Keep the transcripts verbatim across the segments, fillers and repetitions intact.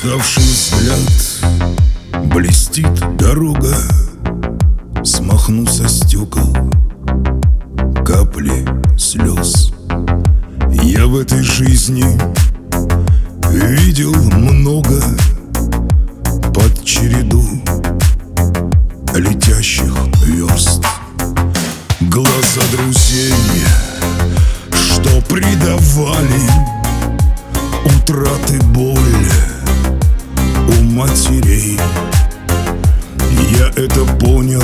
Уставший взгляд, блестит дорога, смахну со стекол капли слез. Я в этой жизни видел много под череду летящих верст. Глаза друзей, что предавали утраты, боль у матерей. Я это понял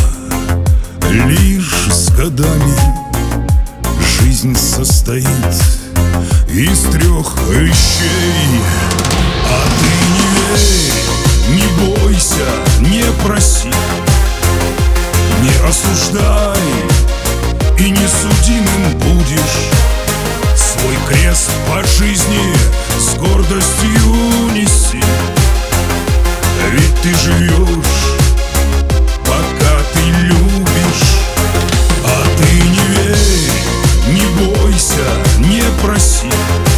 лишь с годами. Жизнь состоит из трех вещей. А ты не верь, не бойся, не проси, не осуждай, и несудимым будешь. Свой крест по жизни с гордостью неси. Ведь ты живешь, пока ты любишь. А ты не верь, не бойся, не проси,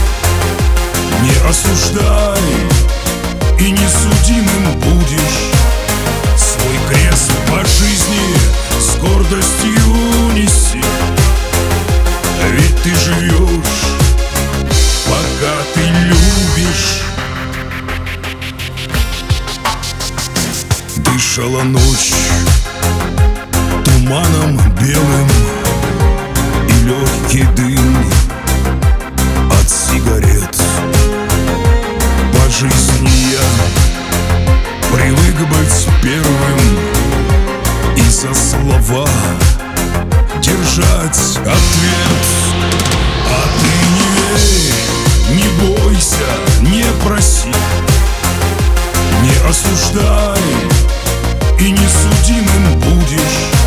не осуждай, и несудимым будешь. Свой крест по жизни с гордостью неси. Ведь ты живешь, пока ты любишь. Дышала ночь туманом белым, и легкий дым от сигарет. По жизни я привык быть первым и за слова держать ответ. А ты не верь, не бойся, не проси, не осуждай, и несудимым будешь.